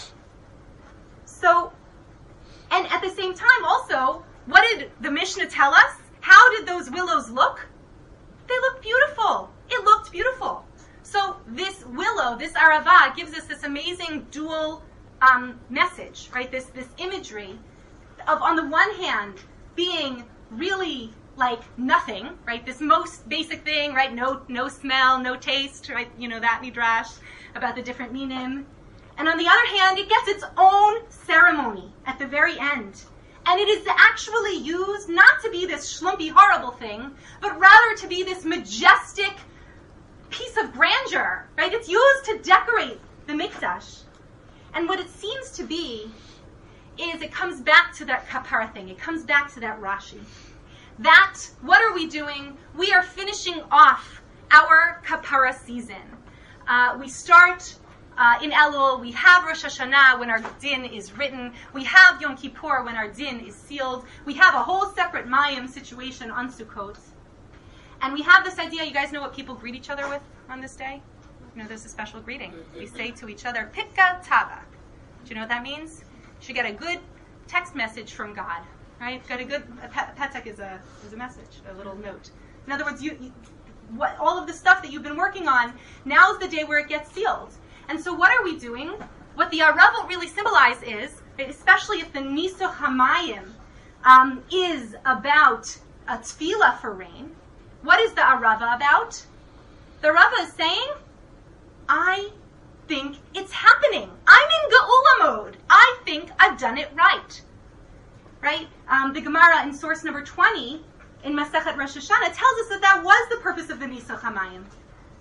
So, and at the same time also, what did the Mishnah tell us? How did those willows look? They looked beautiful. It looked beautiful. So this willow, this arava, gives us this amazing dual um, message, right? This this imagery of, on the one hand, being really like nothing, right? This most basic thing, right? No no smell, no taste, right? You know that midrash about the different minim. And on the other hand, it gets its own ceremony at the very end. And it is actually used not to be this schlumpy, horrible thing, but rather to be this majestic piece of grandeur, right? It's used to decorate the mikdash. And what it seems to be is it comes back to that kapara thing. It comes back to that Rashi. That, what are we doing? We are finishing off our kapara season. Uh, we start Uh, in Elul, we have Rosh Hashanah when our din is written. We have Yom Kippur when our din is sealed. We have a whole separate Mayim situation on Sukkot. And we have this idea, you guys know what people greet each other with on this day? You know, there's a special greeting. We say to each other, Pika Tava. Do you know what that means? You should get a good text message from God, right? Got a good, a petek is a, is a message, a little note. In other words, you, you what all of the stuff that you've been working on, now's the day where it gets sealed. And so what are we doing? What the Arava really symbolize is, especially if the Nisuch HaMayim um, is about a tefillah for rain, what is the Arava about? The Arava is saying, I think it's happening. I'm in Geula mode. I think I've done it right. Right? Um, the Gemara in source number twenty in Masechet Rosh Hashanah tells us that that was the purpose of the Nisuch HaMayim.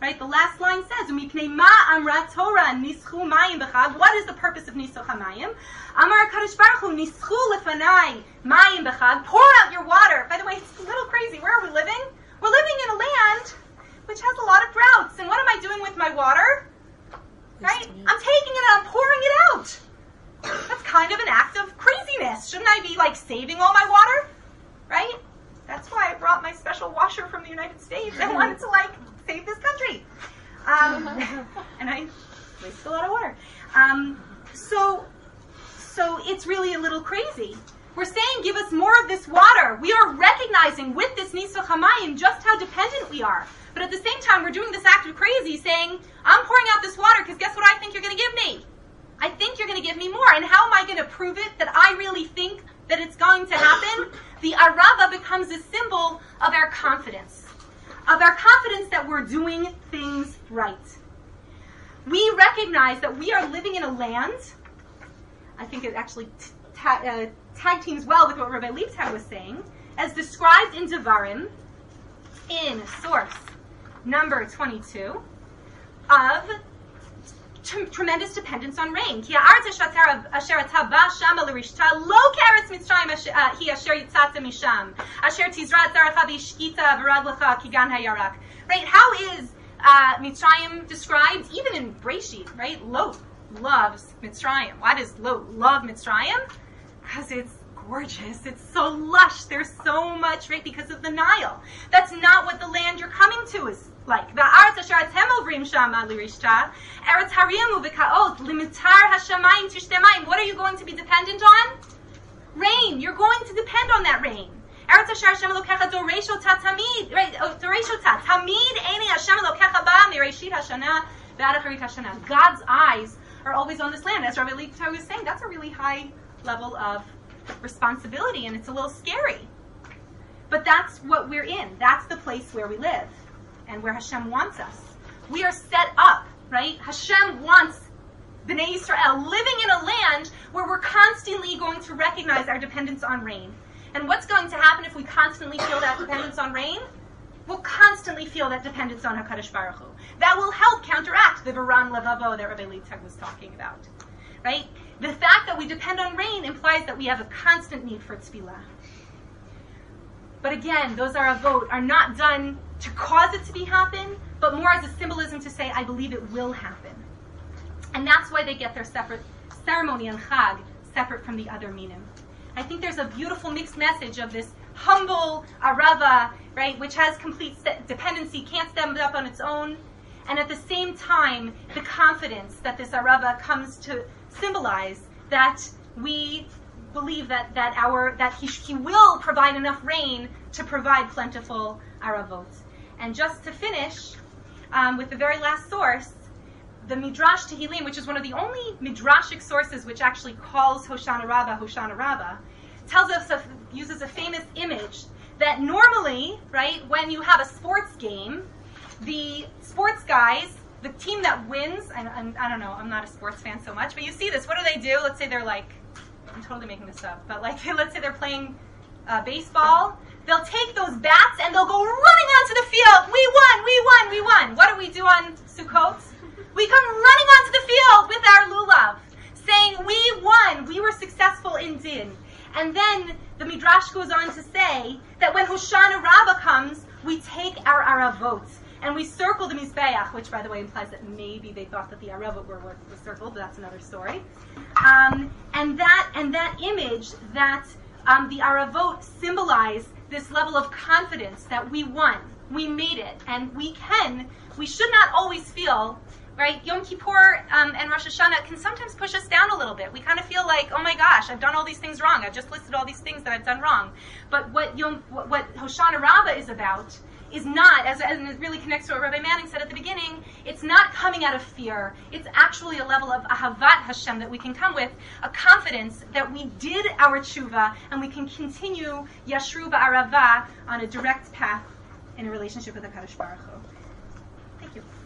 Right? The last line says, "Umipnei ma amra Torah nischu mayim b'chag." What is the purpose of nisuch hamayim? Amar HaKadosh Baruch Hu nischu lefanai mayim b'chag. Pour out your water. By the way, it's a little crazy. Where are we living? We're living in a land which has a lot of droughts. And what am I doing with my water? Right? I'm taking it and I'm pouring it out. That's kind of an act of craziness. Shouldn't I be like saving all my water? Right? That's why I brought my special washer from the United States. I wanted to like save this country. Um, and I wasted a lot of water. Um, so, so it's really a little crazy. We're saying, give us more of this water. We are recognizing with this Nisuch HaMayim just how dependent we are. But at the same time, we're doing this act of crazy, saying, I'm pouring out this water because guess what I think you're going to give me? I think you're going to give me more. And how am I going to prove it that I really think that it's going to happen? The Arava becomes a symbol of our confidence. Of our confidence that we're doing things right. We recognize that we are living in a land, I think it actually ta- uh, tag teams well with what Rabbi Liebtag was saying, as described in Devarim, in source number twenty-two, of t- tremendous dependence on rain. Ki ha'aretz asher ata ba shama l'rishta lo k'eretz Mitzrayim hi asher yitzata misham asher tizrat zarecha v'ishkita v'rad lecha ki gan hayarak. Right? How is uh, Mitzrayim described? Even in Breshit, right? Lot loves Mitzrayim. Why does Lot love Mitzrayim? Because it's gorgeous. It's so lush. There's so much, right? Because of the Nile. That's not what the land you're coming to is like. Va'aretz asher atem ovrim shama l'rishta eretz harim u'v'ka'ot limitar hashamayim tishtem. What are you going to be dependent on? Rain. You're going to depend on that rain. Eretz asher Hashem elokecha doreshota tamid. Right? Doreshota tamid eni Hashem elokecha ba mireshit hashana v'ad acharit hashana. God's eyes are always on this land. As Rabbi Liebtag was saying, that's a really high level of responsibility, and it's a little scary. But that's what we're in. That's the place where we live and where Hashem wants us. We are set up, right? Hashem wants Bnei Yisrael living in a land where we're constantly going to recognize our dependence on rain. And what's going to happen if we constantly feel that dependence on rain? We'll constantly feel that dependence on HaKadosh Baruch Hu. That will help counteract the Varan Levavo that Rabbi Liebtag was talking about. Right? The fact that we depend on rain implies that we have a constant need for tefillah. But again, those aravot are not done to cause it to be happen, but more as a symbolism to say, I believe it will happen. And that's why they get their separate ceremony and chag, separate from the other minim. I think there's a beautiful mixed message of this humble arava, right, which has complete st- dependency, can't stand up on its own, and at the same time, the confidence that this arava comes to symbolize, that we believe that, that our that he, he will provide enough rain to provide plentiful aravot. And just to finish um, with the very last source, the Midrash Tehillim, which is one of the only midrashic sources which actually calls Hoshana Rabbah Hoshana Rabbah, tells us a, uses a famous image that normally, right, when you have a sports game, the sports guys, the team that wins, and I'm, I don't know, I'm not a sports fan so much, but you see this. What do they do? Let's say they're like, I'm totally making this up, but like, let's say they're playing uh, baseball. They'll take those bats and they'll go running onto the field. We won, we won, we won. What do we do on Sukkot? We come running onto the field with our lulav, saying we won, we were successful in din. And then the Midrash goes on to say that when Hoshana Rabbah comes, we take our aravot and we circle the Mizbeach, which, by the way, implies that maybe they thought that the aravot were, were circled, but that's another story. Um, and that and that image that um, the aravot symbolize this level of confidence that we won, we made it, and we can, we should not always feel, right, Yom Kippur um, and Rosh Hashanah can sometimes push us down a little bit. We kind of feel like, oh my gosh, I've done all these things wrong. I've just listed all these things that I've done wrong. But what Yom, what, what Hoshana Rabbah is about is not, as, and it really connects to what Rabbi Manning said at the beginning, it's not coming out of fear. It's actually a level of ahavat Hashem that we can come with, a confidence that we did our tshuva and we can continue yashru ba'arava on a direct path in a relationship with HaKadosh Baruch Hu. Thank you.